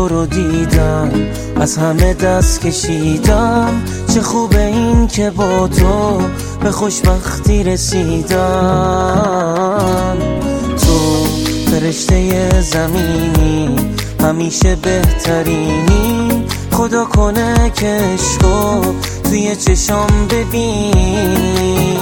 تو رو دیدم، از همه دست کشیدم. چه خوبه این که با تو به خوشبختی رسیدم. تو فرشته زمینی، همیشه بهترینی. خدا کنه که عشقو توی چشام ببینی.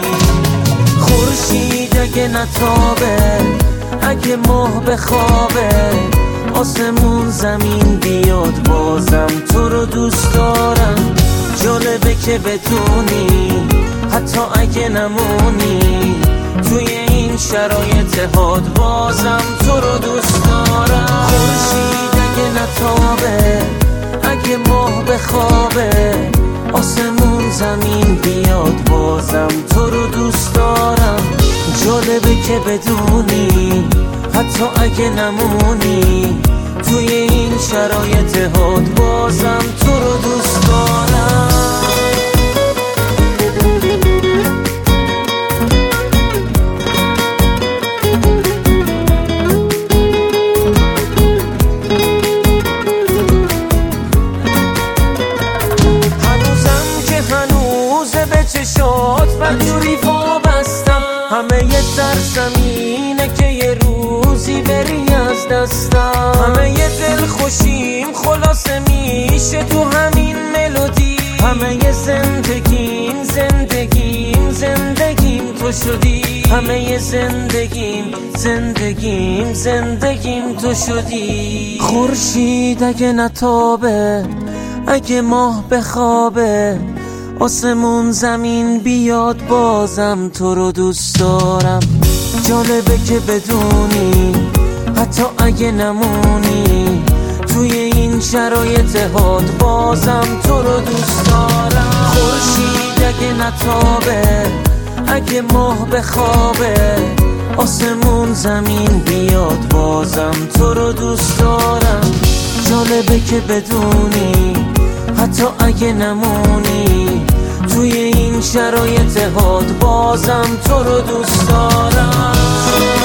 خورشید اگه نتابه، اگه ماه بخوابه، آسمون زمین بیاد، بازم تو رو دوست دارم. جالبه که بدونی حتی اگه نمونی، توی این شرایط حاد بازم تو رو دوست دارم. خورشید اگه نتابه، اگه ماه بخوابه، آسمون زمین بیاد، بازم تو رو دوست دارم. جالبه که بدونی حتی اگه نمونی، توی این شرایط حاد بازم تو رو دوست دارم. به چشات بدجوری وابستم، همه یه ترسم اینه که یه روزی بری از دستم. همه یه دل خوشیم خلاصه میشه تو همین ملودی، همه یه زندگیم تو شدی، همه یه زندگیم تو شدی. خورشید اگه نتابه، اگه ماه بخوابه، آسمون زمین بیاد، بازم تو رو دوست دارم. جالبه که بدونی حتی اگه نمونی، توی این شرایط حاد بازم تو رو دوست دارم. خورشید اگه نتابه، اگه ماه بخوابه، آسمون زمین بیاد، بازم تو رو دوست دارم. جالبه که بدونی حتی اگه نمونی، توی این شرایط حاد بازم تو رو دوست دارم.